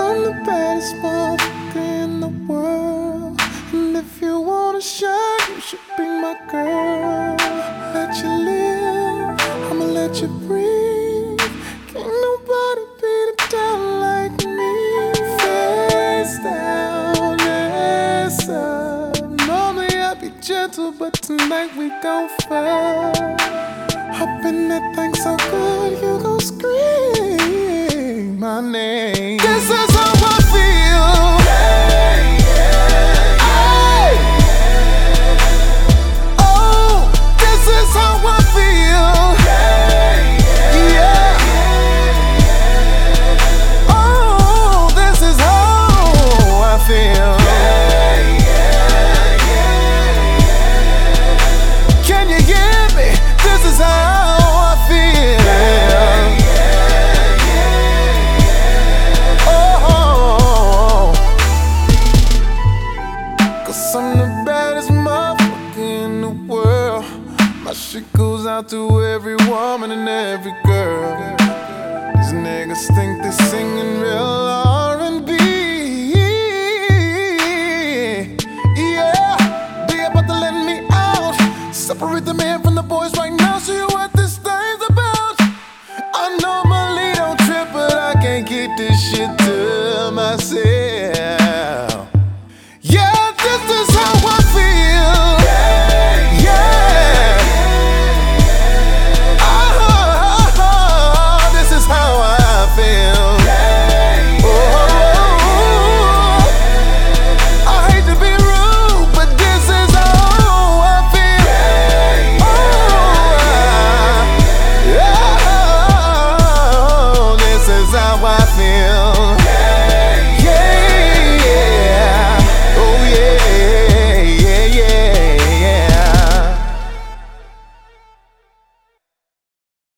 I'm the baddest motherfucker in the world. And if you wanna shine, you should be my girl. Let you live, I'ma let you breathe. Can't nobody beat it down like me. Face down, ass up. Normally I'd be gentle, but tonight we gon' fight. Hop in that thing so good, you gon' scream my name. This is how I feel. Hey, yeah, yeah, yeah. Oh, this is how I feel. Hey, yeah, yeah, yeah. Oh, this is how I feel. Hey, yeah, yeah, yeah. Can you hear me? This is how I feel. Cause I'm the baddest motherfucker in the world. My shit goes out to every woman and every girl. These niggas think they're singing real R&B. Yeah, they about to let me out. Separate the man from the boys right now. Show you what this thing's about. I normally don't trip, but I can't keep this shit to myself.